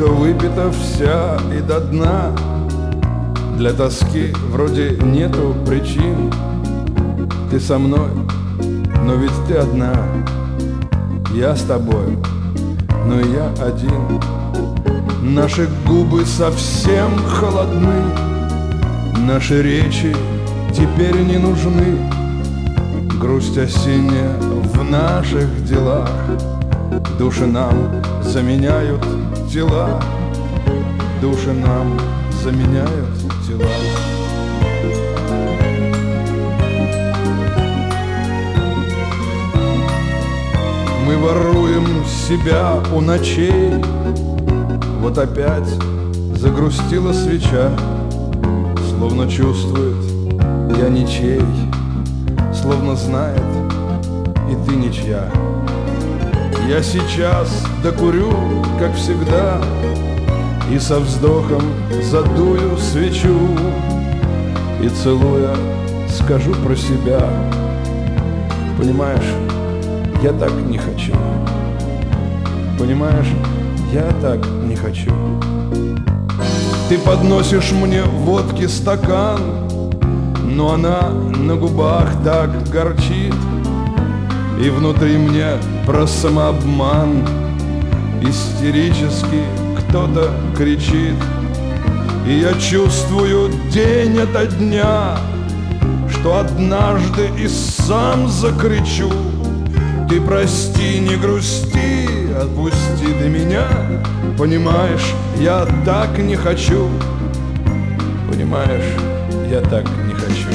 Рюмка выпита вся и до дна. Для тоски вроде нету причин. Ты со мной, но ведь ты одна. Я с тобой, но и я один. Наши губы совсем холодны. Наши речи теперь не нужны. Грусть осенняя в наших делах. Души нам заменяют тела. Души нам заменяют тела. Мы воруем себя у ночей. Вот опять загрустила свеча. Словно чувствует, я ничей. Словно знает, и ты ничья. Я сейчас докурю, как всегда, и со вздохом задую свечу. И целуя скажу про себя: понимаешь, я так не хочу. Понимаешь, я так не хочу. Ты подносишь мне водки стакан, но она на губах так горчит. И внутри мне про самообман истерически кто-то кричит. И я чувствую день ото дня, что однажды и сам закричу. Ты прости, не грусти, отпусти ты меня. Понимаешь, я так не хочу. Понимаешь, я так не хочу.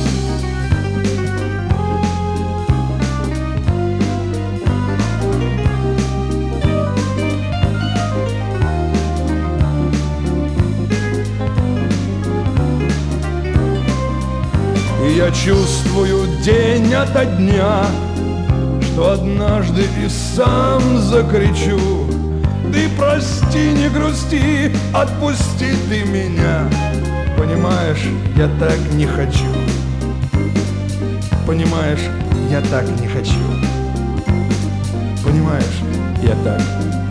И я чувствую день ото дня, что однажды и сам закричу. Ты прости, не грусти, отпусти ты меня. Понимаешь, я так не хочу. Понимаешь, я так не хочу. Понимаешь, я так